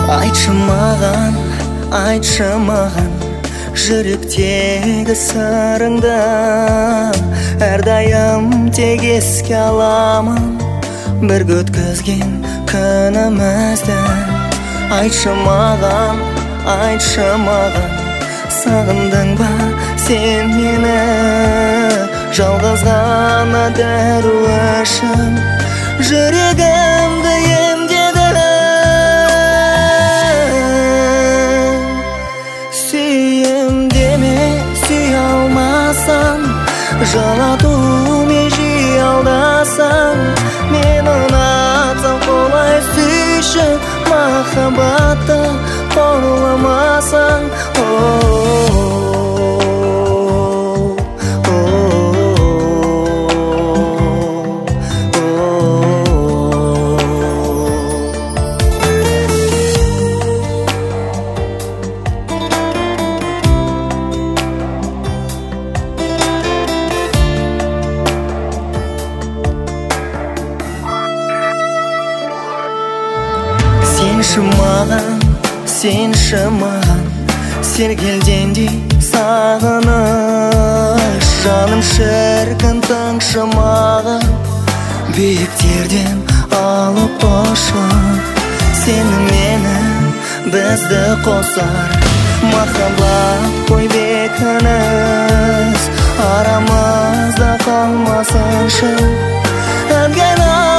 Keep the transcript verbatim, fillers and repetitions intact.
Айтшы маған, айтшы маған жүректегі сырыңды, әрдайым тек еске аламын бірге өткізген күнімізді. Айтшы маған, айтшы маған, сағындың ба сен мені? Жалғыз ғана дәру үшін жүрегімді емдеді. Сүйем деме, сүй алмасаң, жылатумен жиі алдасаң, мен ұнатсам қолай сүйші, махаббатты қорламасаң. Сенші маған, сенші маған, сергелдеңдей сағыныш. Жаным шіркін тыңшы маған, биіктерден алып ұшып. Сені менің бізді қосар махаббат қой бекініс. Арамызда қалмасыншы әмген